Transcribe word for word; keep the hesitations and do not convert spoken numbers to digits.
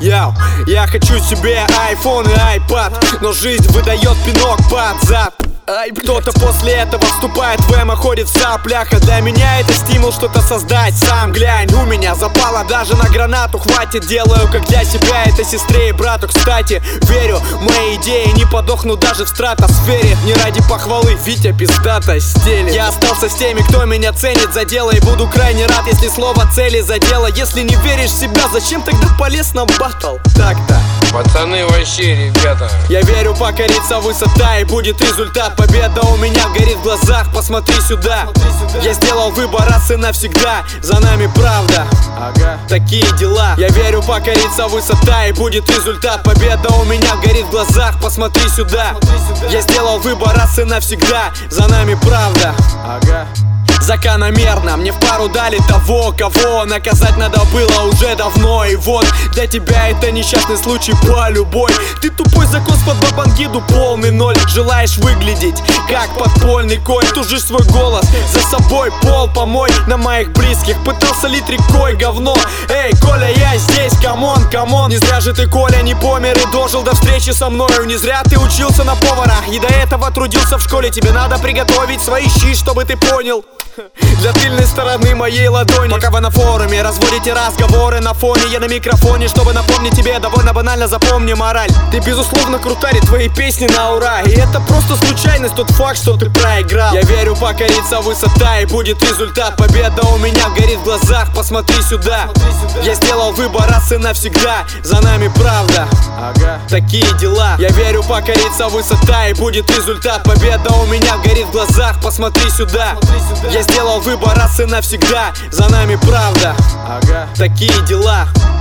Яу, я хочу себе айфон и айпад, но жизнь выдает пинок под зад. Ай, кто-то после этого вступает в эмо, ходит в соплях, а для меня это стимул что-то создать. Сам глянь, у меня запало даже на гранату хватит. Делаю как для себя, это сестре и брату. Кстати, верю, мои идеи не подохнут даже в стратосфере. Не ради похвалы, Витя пиздато стелит. Я остался с теми, кто меня ценит за дело, и буду крайне рад, если слово цели задело. Если не веришь в себя, зачем тогда полез на баттл? Так-то пацаны вообще, ребята. Я верю, покорится высота, и будет результат. Победа у меня горит в глазах, посмотри сюда. Я сделал выбор раз и навсегда, за нами правда. Ага, такие дела. Я верю, покорится высота, и будет результат. Победа у меня горит в глазах, посмотри сюда. Я сделал выбор раз и навсегда, за нами правда. Ага. Закономерно, мне в пару дали того, кого наказать надо было уже давно. И вот, для тебя это несчастный случай по любой. Ты тупой закос под бабангиду, полный ноль. Желаешь выглядеть как подпольный конь, тужишь свой голос, за собой пол помой. На моих близких пытался лить рекой говно. Эй, Коля, я здесь, камон, камон. Не зря же ты, Коля, не помер и дожил до встречи со мною. Не зря ты учился на повара и до этого трудился в школе. Тебе надо приготовить свои щи, чтобы ты понял. Для тыльной стороны моей ладони. Пока вы на форуме разводите разговоры на фоне, я на микрофоне, чтобы напомнить тебе довольно банально, запомни мораль. Ты безусловно крутарь, твои песни на ура. И это просто случайность, тот факт, что ты проиграл. Я верю, покорится высота, и будет результат. Победа у меня горит в глазах, посмотри сюда. Я сделал выбор раз и навсегда, за нами правда. Ага, такие дела. Я верю, покорится высота, и будет результат. Победа у меня горит в глазах, посмотри сюда. Я сделал выбор раз и навсегда, за нами правда. Ага, такие дела.